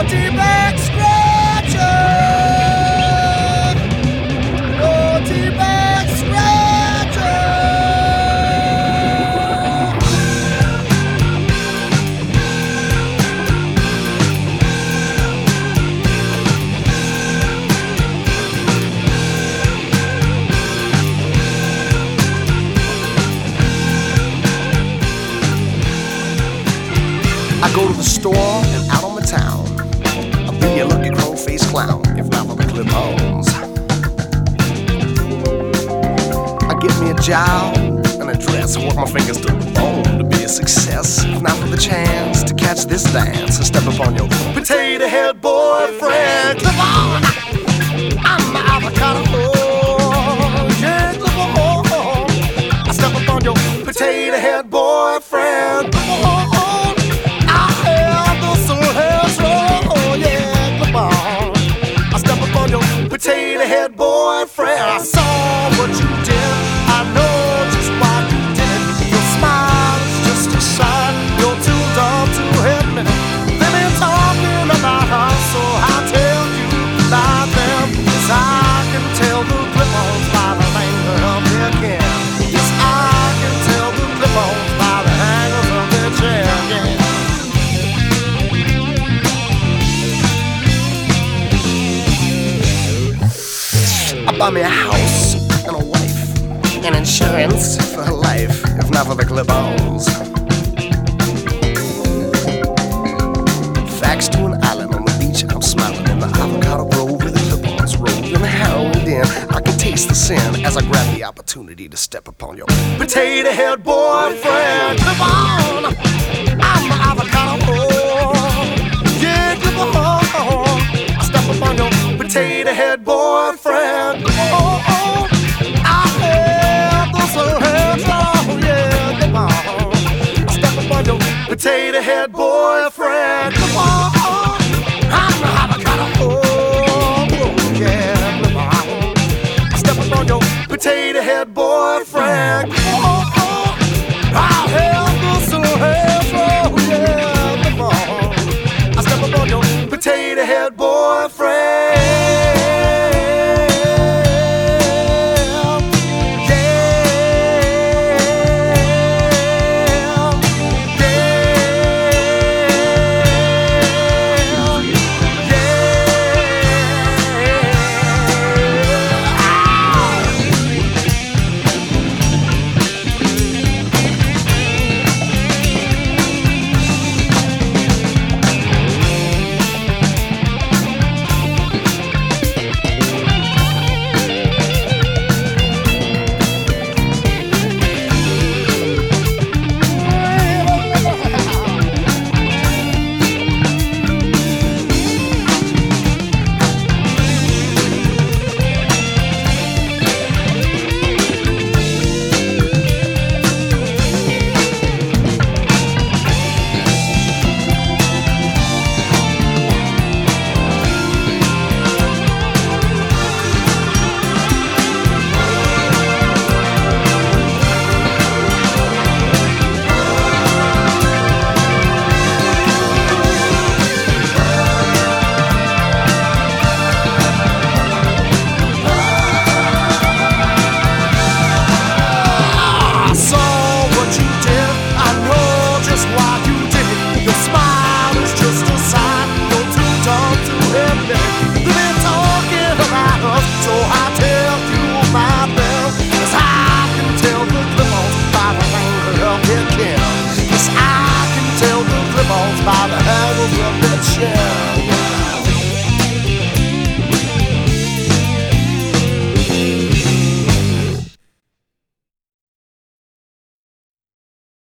T-Back scratcher. Oh, T-Back scratcher. I go to the store and out on the town. I'll be a lucky crow-faced clown, if not for the clip-ons. I get me a jowl and a dress, work my fingers to the bone to be a success. If not for the chance to catch this dance and step upon your potato head boyfriend. Clip on! I'm the avocado. Yeah, clip on! I step upon your potato head boyfriend. Clip on! Potato head boyfriend, I saw what you did. I know just what you did. Your smile is just a sign. You're too dumb to admit it. They've been talking about us, so I tell you about them. Yes, I can tell the clip-ons by the hanger of their can. Yes, I can tell the clip-ons by the hangers of their chair. Yeah. I buy me a house and a wife and insurance for her life, if not for the clip-ons. Facts to an island on the beach, I'm smiling in the avocado grove with the clip-ons rolled in the heroin den. I can taste the sin as I grab the opportunity to step upon your potato head boyfriend. Clip-on, I'm the avocado. Yeah, clip-on, I step upon your potato head boyfriend. Oh, I have the heads, oh yeah, come on. Step up on your potato head boyfriend. Come on, I'm the avocado. Oh yeah, come on. Step up on your potato head